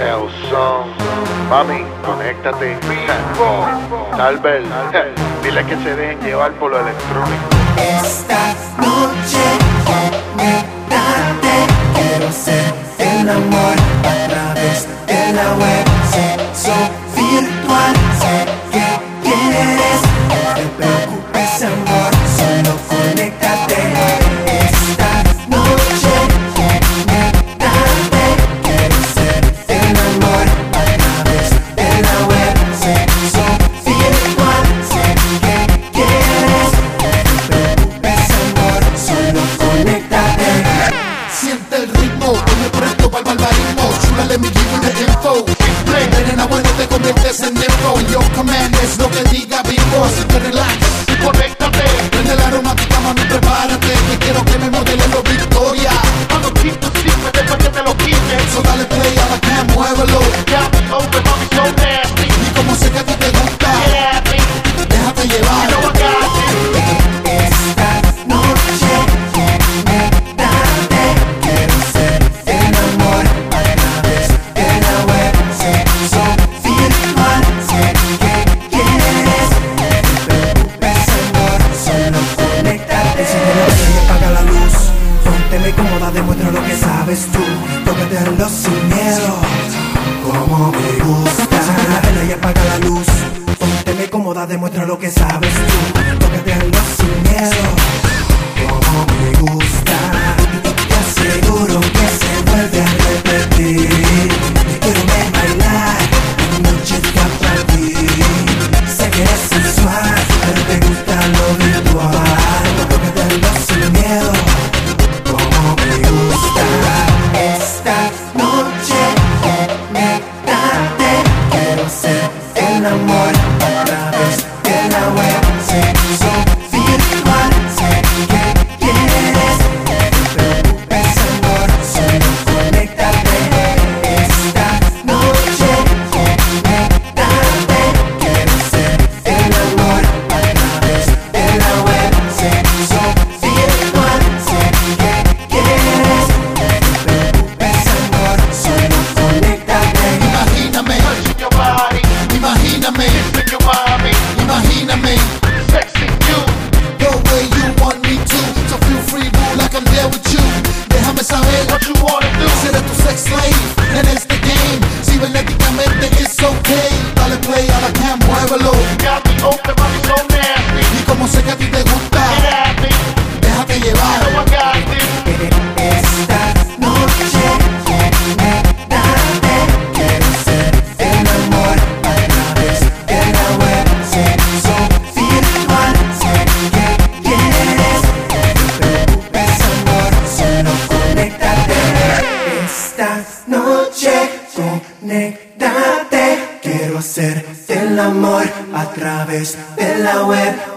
Son, mami, conéctate. Albert, dile que se dejen llevar por lo electrónico. Esta noche, conéctate. Quiero ser el amor a través de la web. Sexo virtual, sé que quieres. No te preocupes, amor, solo conéctate. Esta noche, conéctate. Quiero ser el amor a través de la web. Sexo virtual, sé que quieres. No te preocupes, amor, solo conéctate. Siente el ritmo, hoy me presto para el barbarismo. Chula, mi give the info. Venena bueno, te conviertes en info. Your command es lo que diga vivo. Así que relax y conéctate. Prende la aromática, mami, prepárate. Que quiero que me modele los Victoria. Cuando quito simple, después que te lo quites. So dale play a la cam, muévelo. Ya, open, mami, so nasty. Y como sé que a ti te gusta, déjate llevar. You know I got it. Esta noche, conéctate. Quiero ser el amor a través de la web. Sexo virtual, sé que quieres. No te preocupes, amor, solo conéctate. Enciende la vela y apaga la luz. Pónteme cómoda, demuestra lo que sabes tú. Tócate hazlo sin miedo, como me gusta. Enciende la vela y apaga la luz. Pónteme cómoda, demuestra lo que sabes tú. Tócate hazlo sin miedo, como me gusta. Te aseguro que se vuelve a repetir. Te quiero ver bailar, la noche está para ti. Sé que eres sensual, pero te gusta lo virtual. Tócate hazlo sin miedo, como me gusta. Esta noche, conéctate. Quiero ser el amor a través de la web. Sexo virtual, sé que quieres. No te preocupes, amor, solo conéctate. Esta noche, conéctate. Quiero ser el amor a través de la web. Sexo virtual, sé que quieres. No te preocupes, amor, solo conéctate. Imagíname, Touching your body, imagíname, kissing your mommy, imagíname. sexy you. The way you want me to. So feel free, boo, like I'm there with you. Déjame saber What you wanna do? seré tu sex slave en este game. Cibernéticamente it's okay. Dale play a la cam, muévelo. Got me open, mami, so nasty. Y como sé que a ti te gusta, Get at me, déjate you llevar. know I got this. Esta noche, conéctate. Quiero ser el amor a través de la web. Sexo virtual, sé que quieres. No te preocupes, amor, solo conéctate. Esta noche, conéctate. Quiero hacer el amor a través de la web.